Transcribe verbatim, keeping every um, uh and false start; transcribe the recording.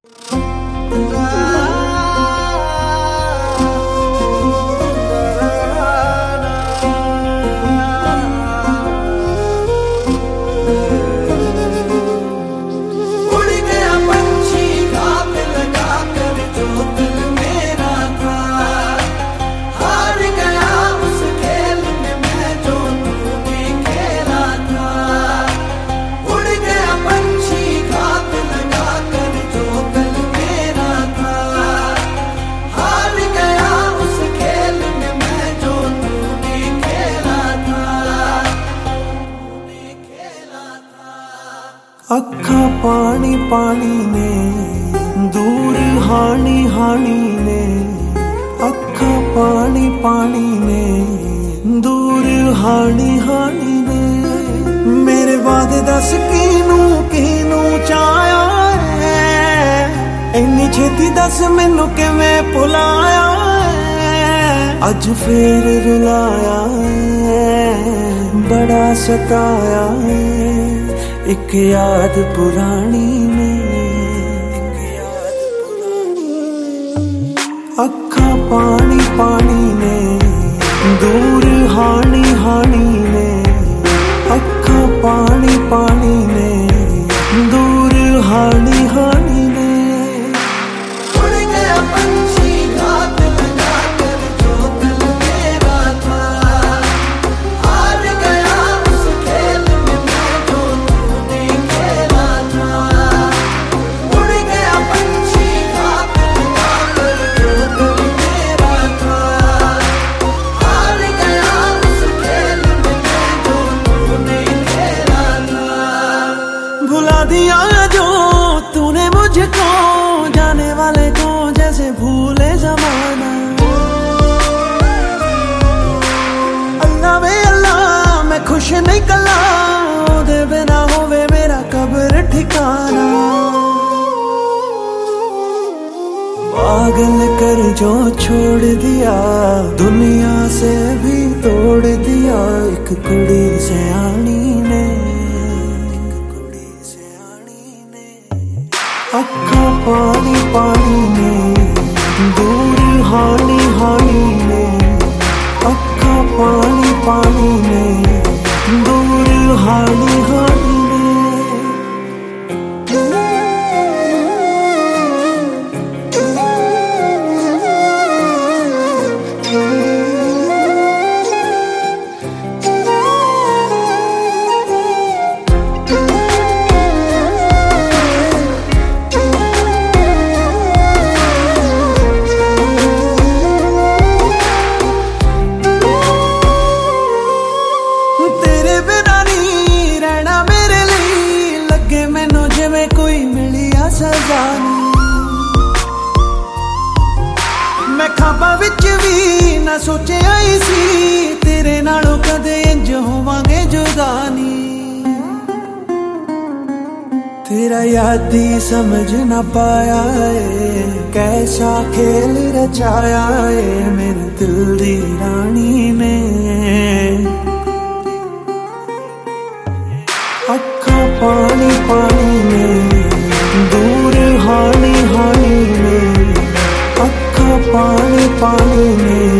अखा पानी पानी ने दूर हानी हानी ने, अखा पानी पानी ने दूर हानी हानी ने। मेरे बाद दस किनू किनू चाया है, इन्नी छेती दस मैनू किवें भुलाया है। अज फिर रुलाया है, बड़ा सताया है एक याद पुरानी में, एक याद पुरानी। अखा पानी पानी ने दूर हानी हानी ने, अखा पानी पानी ने दूर हानी हानी ने। उड़ गया पंछी घात लगा कर जो दिल मेरा था, हार गया उस खेल में मैं जो तूने खेला था। उड़ गया पंछी घात लगा कर जो दिल मेरा था, हार गया उस खेल में मैं जो तूने खेला था। भुला दिया जो तूने मुझको, जाने वाले को जैसे भूले जमाना। अल्लाह वे अल्लाह मैं खुश नहीं कला, ओदे बिना होवे मेरा कब्र ठिकाना। पागल कर जो छोड़ दिया, दुनिया से भी तोड़ दिया एक कुड़ी से आनी ने, अखा पानी पानी ने दूर हानी हानी ने, अखा पानी पानी ने दूर हानी हानी ने। मैं खाबा विच भी ना सोचिया ही सी, तेरे नालों कदे इंज होवांगे जुदानी। तेरा यादी समझ ना पाया है, कैसा खेल रचाया है मेरे दिल दी रानी ने। अखा पानी पानी ने दूर हानी हानी ने, अखा पानी पानी ने